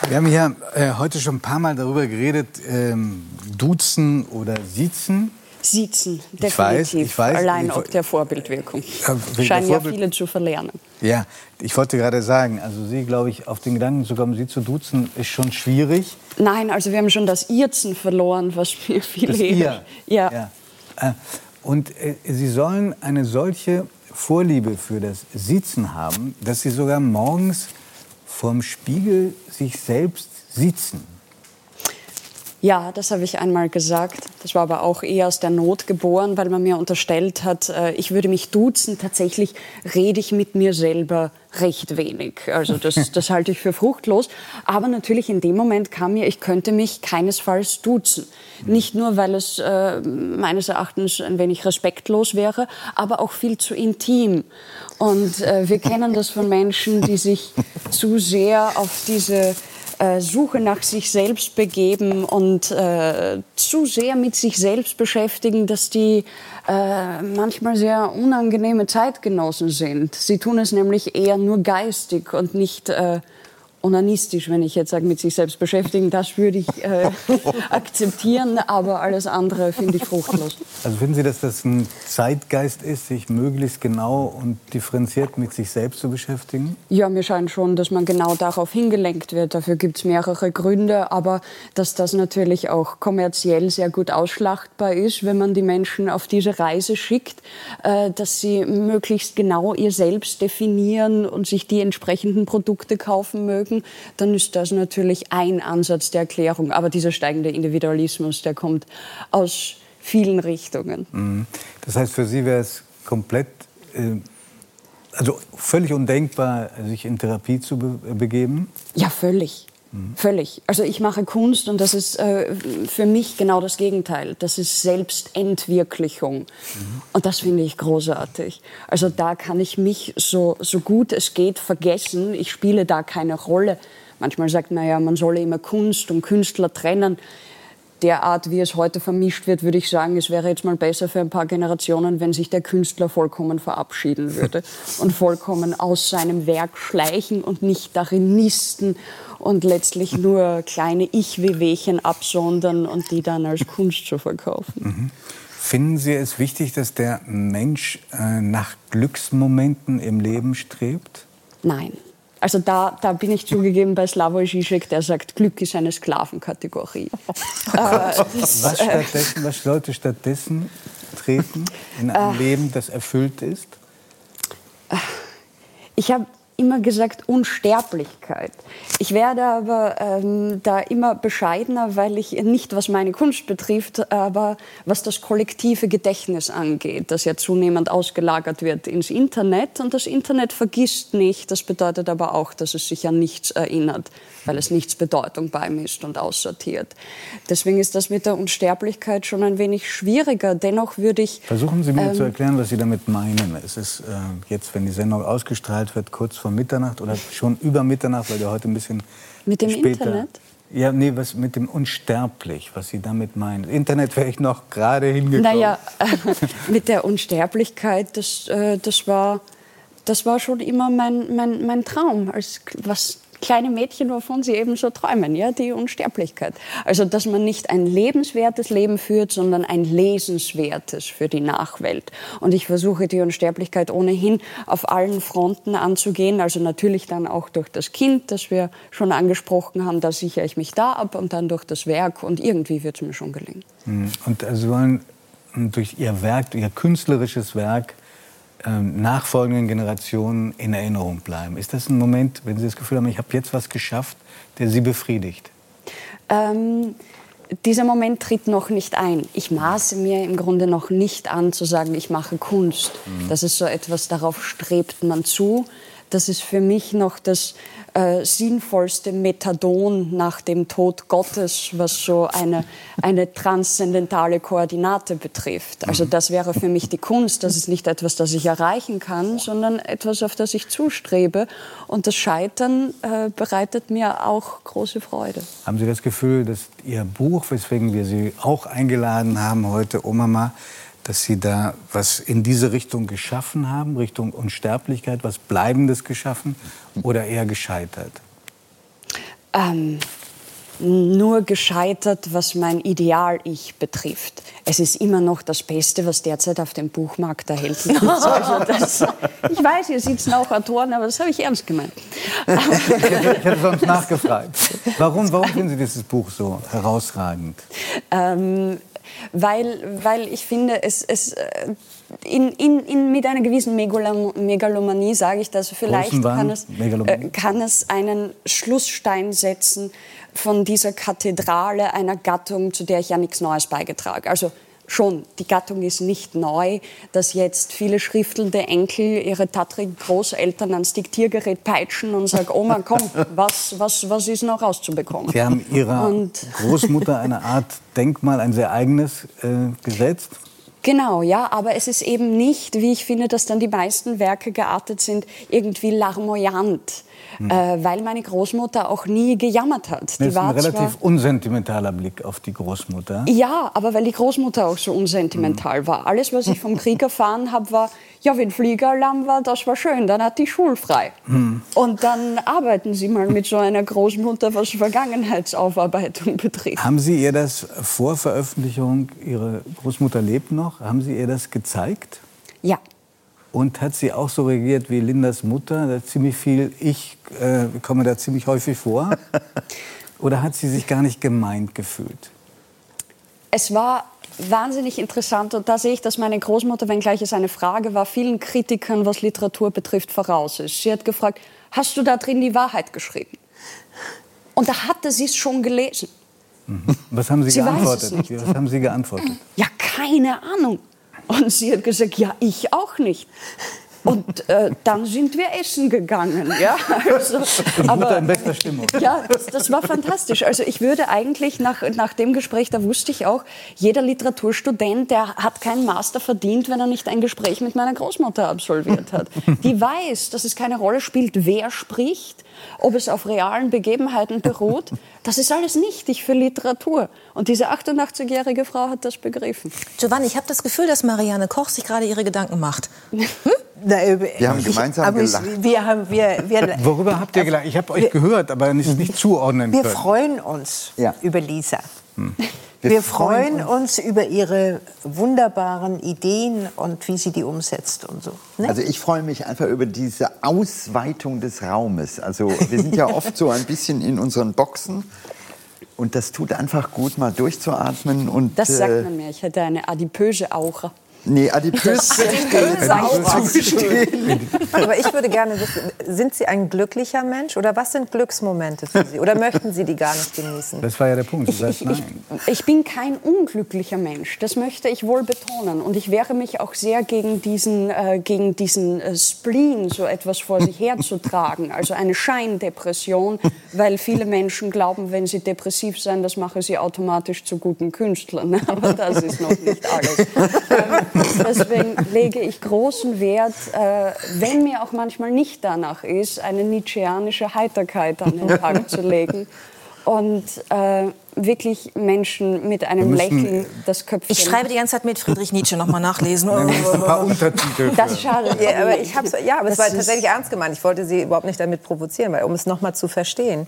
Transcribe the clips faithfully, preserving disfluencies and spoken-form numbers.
Wir haben hier äh, heute schon ein paar Mal darüber geredet, ähm, duzen oder siezen. Siezen, definitiv. Ich weiß, ich weiß, Allein ich, ob der Vorbildwirkung. Äh, Scheinen der ja Vorbild viele zu verlernen. Ja, ich wollte gerade sagen, also Sie, glaube ich, auf den Gedanken zu kommen, Sie zu duzen, ist schon schwierig. Nein, also wir haben schon das Irzen verloren, was mir viel Das Ihr. Ja. ja. Äh, und äh, Sie sollen eine solche Vorliebe für das Siezen haben, dass Sie sogar morgens vorm Spiegel sich selbst siezen. Ja, das habe ich einmal gesagt. Das war aber auch eher aus der Not geboren, weil man mir unterstellt hat, ich würde mich duzen. Tatsächlich rede ich mit mir selber recht wenig. Also das, das halte ich für fruchtlos. Aber natürlich in dem Moment kam mir, ich könnte mich keinesfalls duzen. Nicht nur, weil es äh, meines Erachtens ein wenig respektlos wäre, aber auch viel zu intim. Und äh, wir kennen das von Menschen, die sich zu sehr auf diese Suche nach sich selbst begeben und äh, zu sehr mit sich selbst beschäftigen, dass die äh, manchmal sehr unangenehme Zeitgenossen sind. Sie tun es nämlich eher nur geistig und nicht äh, onanistisch, wenn ich jetzt sage, mit sich selbst beschäftigen. Das würde ich äh, akzeptieren, aber alles andere finde ich fruchtlos. Also finden Sie, dass das ein Zeitgeist ist, sich möglichst genau und differenziert mit sich selbst zu beschäftigen? Ja, mir scheint schon, dass man genau darauf hingelenkt wird. Dafür gibt es mehrere Gründe, aber dass das natürlich auch kommerziell sehr gut ausschlachtbar ist, wenn man die Menschen auf diese Reise schickt, äh, dass sie möglichst genau ihr Selbst definieren und sich die entsprechenden Produkte kaufen mögen, dann ist das natürlich ein Ansatz der Erklärung. Aber dieser steigende Individualismus, der kommt aus vielen Richtungen. Das heißt, für Sie wäre es komplett, äh, also völlig undenkbar, sich in Therapie zu be begeben? Ja, völlig. Mhm. Völlig. Also ich mache Kunst und das ist äh, für mich genau das Gegenteil. Das ist Selbstentwirklichung. Mhm. Und das finde ich großartig. Also da kann ich mich so, so gut es geht vergessen. Ich spiele da keine Rolle. Manchmal sagt man ja, man solle immer Kunst und Künstler trennen. Derart, wie es heute vermischt wird, würde ich sagen, es wäre jetzt mal besser für ein paar Generationen, wenn sich der Künstler vollkommen verabschieden würde und vollkommen aus seinem Werk schleichen und nicht darin nisten und letztlich nur kleine Ich-Wehwehchen absondern und die dann als Kunst zu verkaufen. Mhm. Finden Sie es wichtig, dass der Mensch äh, nach Glücksmomenten im Leben strebt? Nein. Also da, da bin ich zugegeben bei Slavoj Žižek, der sagt, Glück ist eine Sklavenkategorie. äh, das, was, stattdessen, was sollte stattdessen treten in einem äh, Leben, das erfüllt ist? Ich habe immer gesagt Unsterblichkeit. Ich werde aber ähm, da immer bescheidener, weil ich nicht, was meine Kunst betrifft, aber was das kollektive Gedächtnis angeht, das ja zunehmend ausgelagert wird ins Internet. Und das Internet vergisst nicht. Das bedeutet aber auch, dass es sich an nichts erinnert, weil es nichts Bedeutung beimisst und aussortiert. Deswegen ist das mit der Unsterblichkeit schon ein wenig schwieriger. Dennoch würde ich... Versuchen Sie mir ähm, zu erklären, was Sie damit meinen. Es ist äh, jetzt, wenn die Sendung ausgestrahlt wird, kurz vor Mitternacht oder schon über Mitternacht, weil wir heute ein bisschen mit dem später... Internet? Ja, nee, was mit dem Unsterblich, was Sie damit meinen. Internet wäre ich noch gerade hingekommen. Naja, äh, mit der Unsterblichkeit, das, äh, das, war, das war schon immer mein, mein, mein Traum, als was kleine Mädchen, wovon sie eben so träumen, ja, die Unsterblichkeit. Also, dass man nicht ein lebenswertes Leben führt, sondern ein lesenswertes für die Nachwelt. Und ich versuche, die Unsterblichkeit ohnehin auf allen Fronten anzugehen, also natürlich dann auch durch das Kind, das wir schon angesprochen haben, da sichere ich mich da ab und dann durch das Werk und irgendwie wird es mir schon gelingen. Und Sie wollen durch Ihr Werk, durch Ihr künstlerisches Werk, nachfolgenden Generationen in Erinnerung bleiben. Ist das ein Moment, wenn Sie das Gefühl haben, ich habe jetzt was geschafft, der Sie befriedigt? Ähm, dieser Moment tritt noch nicht ein. Ich maße mir im Grunde noch nicht an, zu sagen, ich mache Kunst. Mhm. Das ist so etwas, darauf strebt man zu. Das ist für mich noch das äh, sinnvollste Methadon nach dem Tod Gottes, was so eine, eine transzendentale Koordinate betrifft. Also das wäre für mich die Kunst. Das ist nicht etwas, das ich erreichen kann, sondern etwas, auf das ich zustrebe. Und das Scheitern äh, bereitet mir auch große Freude. Haben Sie das Gefühl, dass Ihr Buch, weswegen wir Sie auch eingeladen haben heute, Oh Mama, dass Sie da was in diese Richtung geschaffen haben, Richtung Unsterblichkeit, was Bleibendes geschaffen oder eher gescheitert? Ähm, nur gescheitert, was mein Ideal-Ich betrifft. Es ist immer noch das Beste, was derzeit auf dem Buchmarkt erhältlich ist. Also das, ich weiß, hier sitzen auch Autoren, aber das habe ich ernst gemeint. Ich hätte, ich hätte sonst nachgefragt. Warum, warum finden Sie dieses Buch so herausragend? Ähm, weil, weil ich finde, es, es in, in, in, mit einer gewissen Megalomanie, sage ich das, vielleicht kann es, äh, kann es einen Schlussstein setzen von dieser Kathedrale einer Gattung, zu der ich ja nichts Neues beigetrage. Also schon, die Gattung ist nicht neu, dass jetzt viele schriftelnde Enkel ihre tattrigen Großeltern ans Diktiergerät peitschen und sagen, Oma, komm, was, was, was ist noch rauszubekommen? Sie haben Ihrer und Großmutter eine Art Denkmal, ein sehr eigenes, äh, gesetzt. Genau, ja, aber es ist eben nicht, wie ich finde, dass dann die meisten Werke geartet sind, irgendwie larmoyant. Hm. Äh, weil meine Großmutter auch nie gejammert hat. Das ist ein relativ unsentimentaler Blick auf die Großmutter. Ja, aber weil die Großmutter auch so unsentimental hm. war. Alles, was ich vom Krieg erfahren habe, war, ja, wenn Fliegeralarm war, das war schön, dann hat die Schule frei. Hm. Und dann arbeiten Sie mal mit so einer Großmutter, was Vergangenheitsaufarbeitung betrifft. Haben Sie ihr das vor Veröffentlichung, Ihre Großmutter lebt noch, haben Sie ihr das gezeigt? Ja. Und hat sie auch so reagiert wie Lindas Mutter? Da ziemlich viel, ich äh, komme da ziemlich häufig vor. Oder hat sie sich gar nicht gemeint gefühlt? Es war wahnsinnig interessant. Und da sehe ich, dass meine Großmutter, wenngleich es eine Frage war, vielen Kritikern, was Literatur betrifft, voraus ist. Sie hat gefragt, hast du da drin die Wahrheit geschrieben? Und da hatte sie es schon gelesen. Mhm. Was haben Sie, sie geantwortet? Was haben Sie geantwortet? Ja, keine Ahnung. Und sie hat gesagt, ja, ich auch nicht. Und äh, dann sind wir essen gegangen. Ja, also, aber, Mutter in bester Stimmung. Ja, das, das war fantastisch. Also ich würde eigentlich nach, nach dem Gespräch, da wusste ich auch, jeder Literaturstudent, der hat keinen Master verdient, wenn er nicht ein Gespräch mit meiner Großmutter absolviert hat. Die weiß, dass es keine Rolle spielt, wer spricht, ob es auf realen Begebenheiten beruht. Das ist alles nichtig für Literatur. Und diese achtundachtzigjährige Frau hat das begriffen. Giovanni, ich habe das Gefühl, dass Marianne Koch sich gerade ihre Gedanken macht. Hm? Wir haben gemeinsam ich, gelacht. Wir haben, wir, wir, Worüber habt ihr gelacht? Ich habe euch wir, gehört, aber nicht, nicht zuordnen wir können. Wir freuen uns ja. über Lisa. Hm. Wir, wir freuen uns. uns über ihre wunderbaren Ideen und wie sie die umsetzt und so. Ne? Also ich freue mich einfach über diese Ausweitung des Raumes. Also wir sind ja oft so ein bisschen in unseren Boxen. Und das tut einfach gut, mal durchzuatmen. Und, das sagt man mir. Ich hätte eine adipöse Aura. Nee, adipös Aber ich würde gerne wissen, sind Sie ein glücklicher Mensch oder was sind Glücksmomente für Sie? Oder möchten Sie die gar nicht genießen? Das war ja der Punkt. Ich, ich, ich, ich bin kein unglücklicher Mensch, das möchte ich wohl betonen. Und ich wehre mich auch sehr gegen diesen, äh, gegen diesen äh, Spleen, so etwas vor sich herzutragen. Also eine Scheindepression, weil viele Menschen glauben, wenn sie depressiv sind, das mache sie automatisch zu guten Künstlern. Aber das ist noch nicht alles. Ähm, Deswegen lege ich großen Wert, äh, wenn mir auch manchmal nicht danach ist, eine nietzscheanische Heiterkeit an den Tag zu legen und äh, wirklich Menschen mit einem Lächeln das Köpfchen... Ich schreibe die ganze Zeit mit Friedrich Nietzsche noch mal nachlesen. Ein paar Untertitel. Das schadet. Ja, aber, ich hab's, ja, aber es war tatsächlich ernst gemeint. Ich wollte Sie überhaupt nicht damit provozieren, weil, um es noch mal zu verstehen.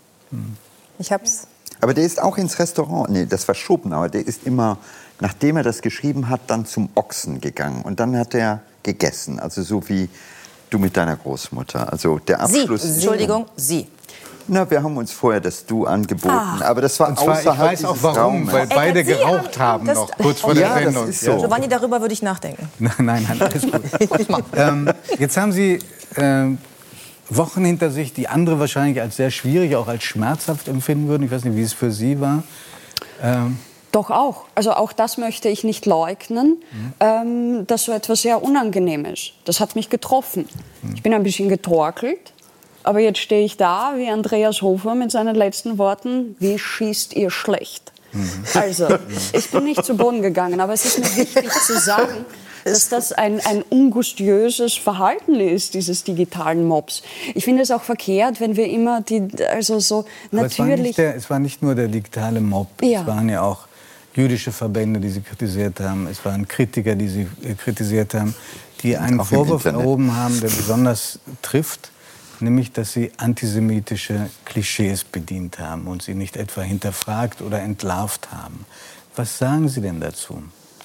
Ich hab's... Aber der ist auch ins Restaurant, nee, das war Schopenhauer, der ist immer, nachdem er das geschrieben hat, dann zum Ochsen gegangen. Und dann hat er gegessen, also so wie du mit deiner Großmutter. Also der Abschluss... Sie, Entschuldigung, Sie. Na, wir haben uns vorher das Du angeboten, ah. aber das war und zwar, außerhalb ich weiß auch warum, weil beide geraucht haben noch, kurz vor ja, der Sendung. Das ist so. Giovanni, darüber würde ich nachdenken. Nein, nein, alles gut. ähm, jetzt haben Sie... Ähm, Wochen hinter sich, die andere wahrscheinlich als sehr schwierig, auch als schmerzhaft empfinden würden. Ich weiß nicht, wie es für Sie war. Ähm Doch auch. Also auch das möchte ich nicht leugnen, mhm. ähm, dass so etwas sehr unangenehm ist. Das hat mich getroffen. Mhm. Ich bin ein bisschen getorkelt, aber jetzt stehe ich da wie Andreas Hofer mit seinen letzten Worten, wie schießt ihr schlecht? Mhm. Also, ich bin nicht zu Boden gegangen, aber es ist mir wichtig zu sagen, dass das ein, ein ungustiöses Verhalten ist, dieses digitalen Mobs. Ich finde es auch verkehrt, wenn wir immer die, also so Aber natürlich... Es war, nicht der, es war nicht nur der digitale Mob, ja. Es waren ja auch jüdische Verbände, die Sie kritisiert haben, es waren Kritiker, die Sie kritisiert haben, die einen Vorwurf erhoben haben, der besonders trifft. nämlich dass Sie antisemitische Klischees bedient haben und sie nicht etwa hinterfragt oder entlarvt haben. Was sagen Sie denn dazu?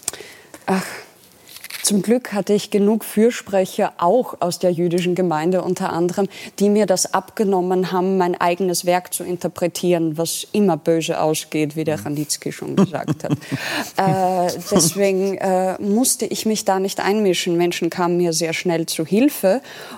Ach, zum Glück hatte ich genug Fürsprecher, auch aus der jüdischen Gemeinde unter anderem, die mir das abgenommen haben, mein eigenes Werk zu interpretieren, was immer böse ausgeht, wie der Ranitzky schon gesagt hat. äh, deswegen äh, musste ich mich da nicht einmischen. Menschen kamen mir sehr schnell zu Hilfe.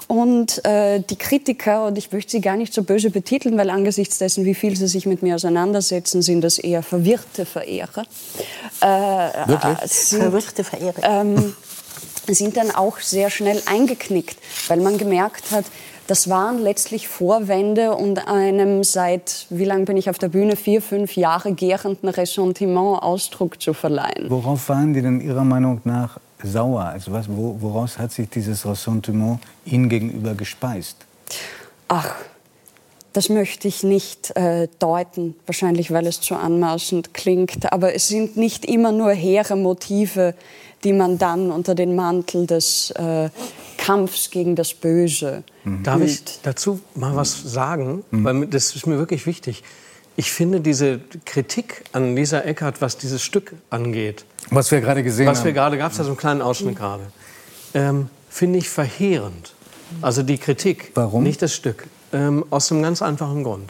Und äh, die Kritiker, und ich möchte sie gar nicht so böse betiteln, weil angesichts dessen, wie viel sie sich mit mir auseinandersetzen, sind das eher verwirrte Verehrer. Äh, Wirklich? sind, Verwirrte Verehrer. Ähm, sind dann auch sehr schnell eingeknickt, weil man gemerkt hat, das waren letztlich Vorwände und einem seit, wie lange bin ich auf der Bühne, vier, fünf Jahre gärenden Ressentiment Ausdruck zu verleihen. Worauf waren die denn Ihrer Meinung nach sauer? Also was, wo, woraus hat sich dieses Ressentiment Ihnen gegenüber gespeist? Ach, das möchte ich nicht äh, deuten, wahrscheinlich weil es zu anmaßend klingt. Aber es sind nicht immer nur hehre Motive, die man dann unter den Mantel des äh, Kampfs gegen das Böse mhm. Darf ich dazu mal was sagen? Mhm. Weil das ist mir wirklich wichtig. Ich finde diese Kritik an Lisa Eckert, was dieses Stück angeht, was wir gerade gesehen was haben, wir gerade, gab es da so einen kleinen Ausschnitt mhm. gerade, ähm, finde ich verheerend. Also die Kritik, Warum? Nicht das Stück. Ähm, aus einem ganz einfachen Grund.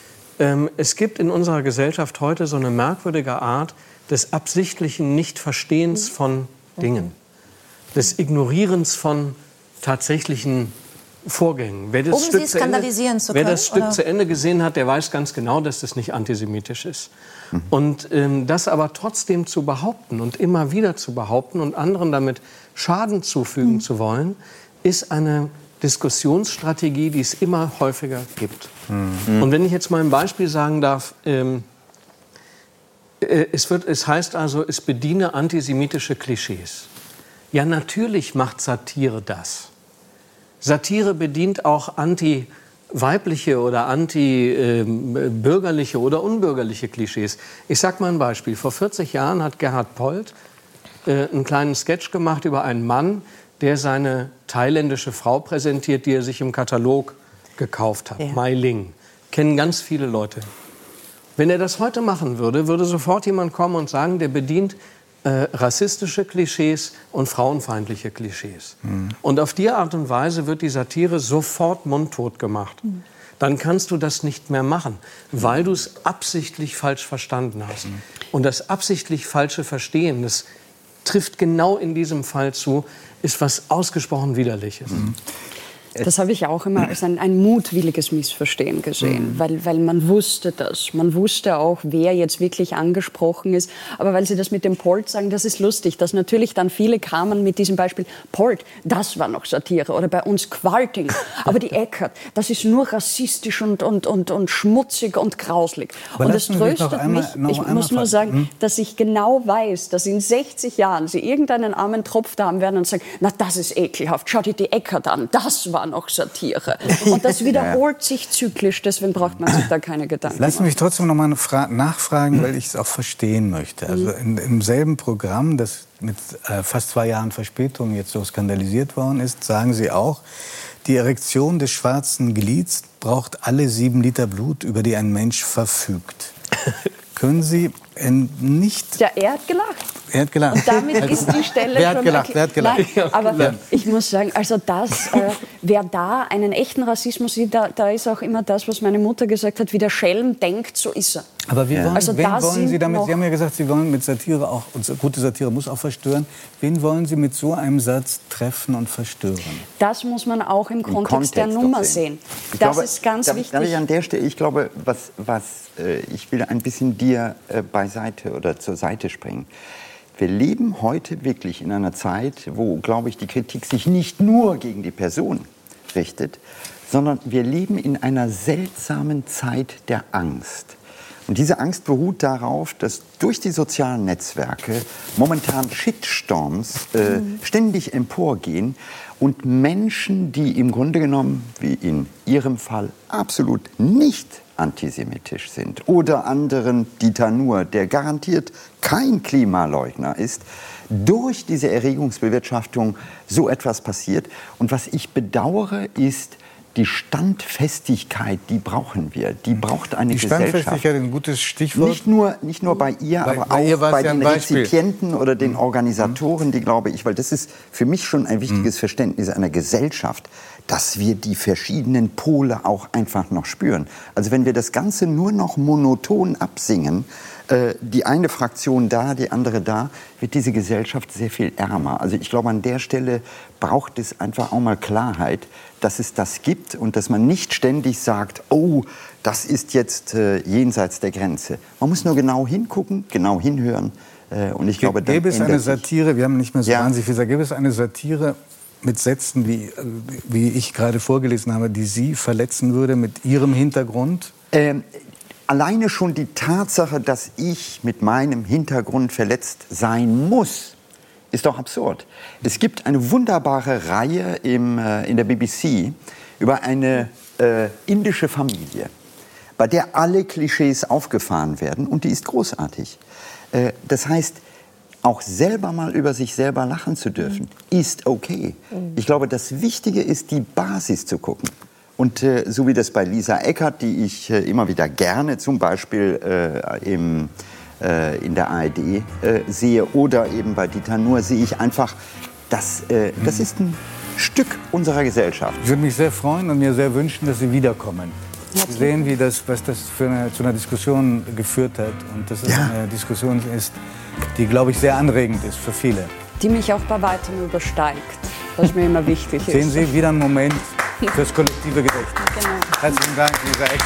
Ähm, es gibt in unserer Gesellschaft heute so eine merkwürdige Art des absichtlichen Nichtverstehens von Dingen, des Ignorierens von tatsächlichen Vorgängen. Wer das, um Stück, sie zu Ende, skandalisieren zu wer können, das Stück oder? zu Ende gesehen hat, der weiß ganz genau, dass das nicht antisemitisch ist. Mhm. Und ähm, das aber trotzdem zu behaupten und immer wieder zu behaupten und anderen damit Schaden zufügen mhm. zu wollen, ist eine Diskussionsstrategie, die es immer häufiger gibt. Mhm. Und wenn ich jetzt mal ein Beispiel sagen darf, ähm, äh, es, wird, es heißt also, es bediene antisemitische Klischees. Ja, natürlich macht Satire das. Satire bedient auch anti-weibliche oder anti-bürgerliche äh, oder unbürgerliche Klischees. Ich sag mal ein Beispiel. Vor vierzig Jahren hat Gerhard Polt äh, einen kleinen Sketch gemacht über einen Mann, der seine thailändische Frau präsentiert, die er sich im Katalog gekauft hat. Ja. Mai Ling. Kennen ganz viele Leute. Wenn er das heute machen würde, würde sofort jemand kommen und sagen, der bedient äh, rassistische Klischees und frauenfeindliche Klischees. Mhm. Und auf die Art und Weise wird die Satire sofort mundtot gemacht. Mhm. Dann kannst du das nicht mehr machen, weil du es absichtlich falsch verstanden hast. Mhm. Und das absichtlich falsche Verstehen, das trifft genau in diesem Fall zu, ist was ausgesprochen Widerliches. Mhm. Das habe ich auch immer als ein, ein mutwilliges Missverstehen gesehen, mhm. weil, weil man wusste das. Man wusste auch, wer jetzt wirklich angesprochen ist. Aber weil Sie das mit dem Polt sagen, das ist lustig, dass natürlich dann viele kamen mit diesem Beispiel, Polt, das war noch Satire. Oder bei uns Qualting. Aber die Eckert, das ist nur rassistisch und, und, und, und schmutzig und grauslig. Aber und es tröstet einmal, mich, ich muss nur sagen, hm? dass ich genau weiß, dass in sechzig Jahren Sie irgendeinen armen Tropf da haben werden und sagen, na das ist ekelhaft, schau dir die Eckert an, das war noch Satire. Und das wiederholt sich zyklisch, deswegen braucht man sich da keine Gedanken machen. Lassen Sie mich trotzdem noch mal nachfragen, weil ich es auch verstehen möchte. Also in, im selben Programm, das mit äh, fast zwei Jahren Verspätung jetzt so skandalisiert worden ist, sagen Sie auch, die Erektion des schwarzen Glieds braucht alle sieben Liter Blut, über die ein Mensch verfügt. Können Sie äh, nicht... Ja, er hat gelacht. Er hat gelacht. Und damit ist die Stelle wer hat schon... Gelacht, wer hat gelacht? Nein, aber ich muss sagen, also das, äh, wer da einen echten Rassismus sieht, da, da ist auch immer das, was meine Mutter gesagt hat, wie der Schelm denkt, so ist er. Aber wie wollen, also wen da wollen Sie damit, Sie haben ja gesagt, Sie wollen mit Satire auch, und gute Satire muss auch verstören, wen wollen Sie mit so einem Satz treffen und verstören? Das muss man auch im, Im Kontext, Kontext der Nummer sehen. Ich das glaube, ist ganz darf, wichtig. Darf ich an der Stelle, ich glaube, was, was äh, ich will ein bisschen dir äh, beiseite oder zur Seite springen. Wir leben heute wirklich in einer Zeit, wo, glaube ich, die Kritik sich nicht nur gegen die Person richtet, sondern wir leben in einer seltsamen Zeit der Angst. Und diese Angst beruht darauf, dass durch die sozialen Netzwerke momentan Shitstorms äh, mhm. ständig emporgehen und Menschen, die im Grunde genommen, wie in Ihrem Fall, absolut nicht antisemitisch sind, oder anderen Dieter Nuhr, der garantiert kein Klimaleugner ist, durch diese Erregungsbewirtschaftung so etwas passiert. Und was ich bedauere, ist, die Standfestigkeit, die brauchen wir. Die braucht eine die Gesellschaft. Standfestigkeit ist ein gutes Stichwort. Nicht nur, nicht nur bei ihr, bei, aber bei auch ihr bei ja den Beispiel. Rezipienten oder den Organisatoren, die, glaube ich, weil das ist für mich schon ein wichtiges Mhm. Verständnis einer Gesellschaft, dass wir die verschiedenen Pole auch einfach noch spüren. Also wenn wir das Ganze nur noch monoton absingen, äh, die eine Fraktion da, die andere da, wird diese Gesellschaft sehr viel ärmer. Also ich glaube, an der Stelle braucht es einfach auch mal Klarheit, dass es das gibt und dass man nicht ständig sagt, oh, das ist jetzt äh, jenseits der Grenze. Man muss nur genau hingucken, genau hinhören. Äh, und ich glaube, dann gäbe es eine ändert sich. Satire, wir haben nicht mehr so Ja. wahnsinnig viel gesagt, gäbe es eine Satire mit Sätzen, wie, wie ich gerade vorgelesen habe, die Sie verletzen würde mit Ihrem Hintergrund? Ähm, alleine schon die Tatsache, dass ich mit meinem Hintergrund verletzt sein muss, ist doch absurd. Es gibt eine wunderbare Reihe im, äh, in der B B C über eine äh, indische Familie, bei der alle Klischees aufgefahren werden, und die ist großartig. Äh, das heißt, auch selber mal über sich selber lachen zu dürfen, ist okay. Ich glaube, das Wichtige ist, die Basis zu gucken. Und äh, so wie das bei Lisa Eckert, die ich äh, immer wieder gerne zum Beispiel äh, im, äh, in der A R D äh, sehe, oder eben bei Dieter Nuhr, sehe ich einfach, dass, äh, das ist ein Stück unserer Gesellschaft. Ich würde mich sehr freuen und mir sehr wünschen, dass Sie wiederkommen. Sie sehen, wie das, was das für eine, zu einer Diskussion geführt hat. Und dass es Ja. eine Diskussion ist, die, glaube ich, sehr anregend ist für viele. Die mich auch bei weitem übersteigt, was mir immer wichtig ist. Sehen Sie wieder einen Moment fürs kollektive Gedächtnis. Genau. Herzlichen Dank, Lisa Eckert.